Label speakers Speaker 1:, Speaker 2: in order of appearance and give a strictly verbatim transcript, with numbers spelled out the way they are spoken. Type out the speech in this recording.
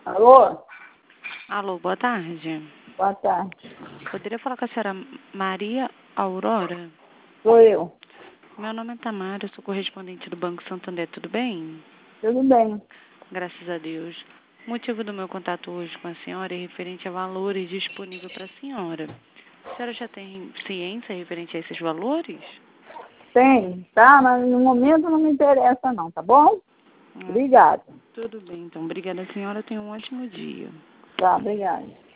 Speaker 1: Alô?
Speaker 2: Alô, boa tarde.
Speaker 1: Boa tarde.
Speaker 2: Poderia falar com a senhora Maria Aurora?
Speaker 1: Sou eu.
Speaker 2: Meu nome é Tamara, eu sou correspondente do Banco Santander, tudo bem?
Speaker 1: Tudo bem.
Speaker 2: Graças a Deus. O motivo do meu contato hoje com a senhora é referente a valores disponíveis para a senhora. A senhora já tem ciência referente a esses valores?
Speaker 1: Tem, tá? Mas no momento não me interessa não, tá bom?
Speaker 2: Ah,
Speaker 1: Obrigada.
Speaker 2: tudo bem, então. Obrigada, senhora. Tenha um ótimo dia.
Speaker 1: Tá, obrigada.